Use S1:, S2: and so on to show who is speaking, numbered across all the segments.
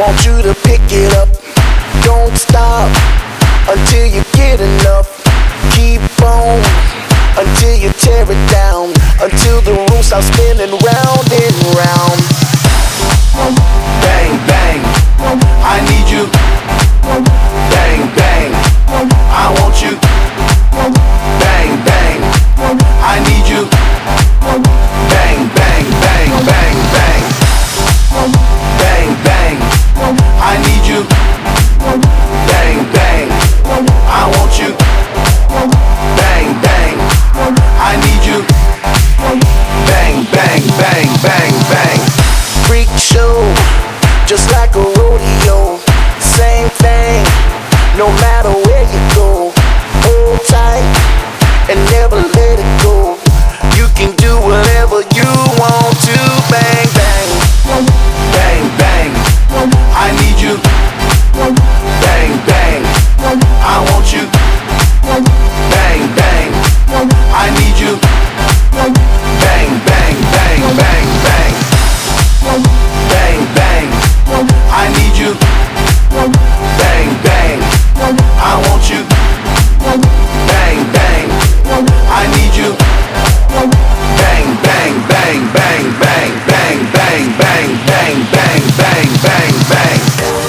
S1: want you to pick it up. Don't stop until you get enough. Keep on until you tear it down, until the room starts spinning round and round.
S2: Bang, bang, I need you. Bang, bang, I want you. Bang, bang, I need you. Bang, bang, bang, bang, bang. Bang, bang, I need you. Bang, bang, I want you. Bang, bang, I need you. Bang, bang, bang, bang, bang.
S1: Freak show, just like a rodeo. Same thing, no matter where you go. Hold tight and never let it go. You can do whatever you want to. Bang, bang.
S2: Bang, bang, I need you. Bang, bang, I want you. Bang, bang, I need you. Bang, bang, bang, bang, bang. Bang, bang, I need you. Bang, bang, I want you. Bang, bang, I need you. Bang, bang, bang, bang, bang, bang, bang, bang, bang, bang, bang, bang, bang.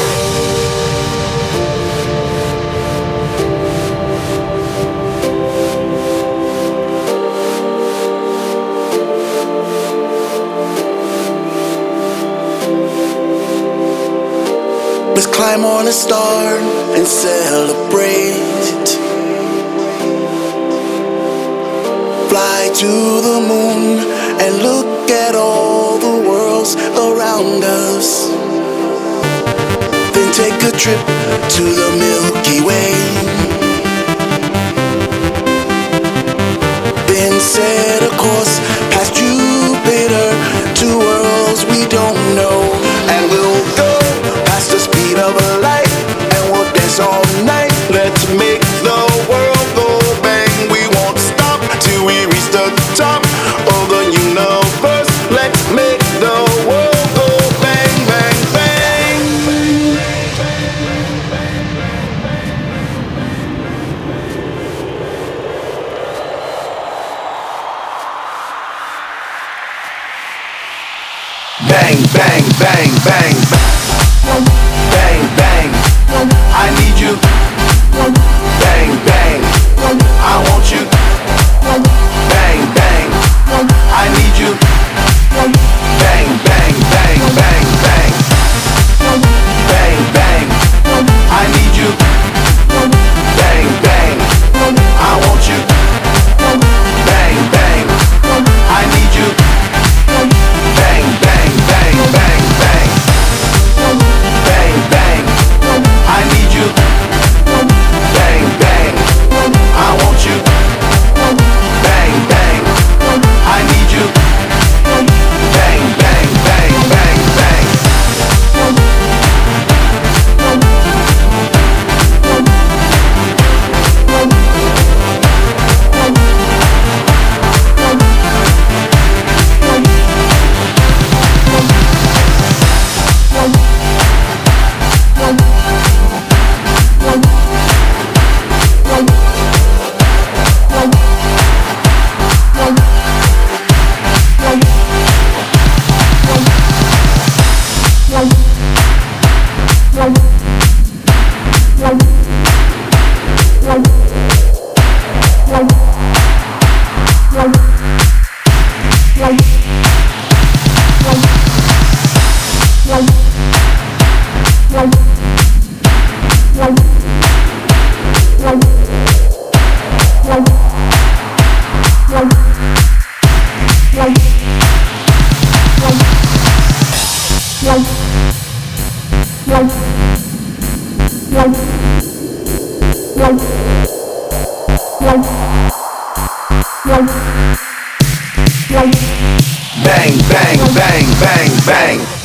S1: Let's climb on a star and celebrate. Fly to the moon and look at all the worlds around us. Then take a trip to the Milky Way. Then set a course past Jupiter to worlds we don't know. And we'll go past the speed of light, and we'll dance all night. Let's make the world go bang. We won't stop till we reach the top of the universe. Let's make the world go bang, bang, bang.
S2: Bang, bang, bang, bang, bang, bang, I need you. Bang, bang, I want you. Bang, bang, I need you. Bang, bang, bang, bang, bang. Bang, bang, I need you. Bang, bang, I want you. Bang, bang, I need you. Bang, bang, bang, bang, bang. Bang, bang, I need you. Bang, bang, I want you. Bang, bang, I need you. Bang, bang, bang, bang, bang. Bang, bang, bang, bang, bang.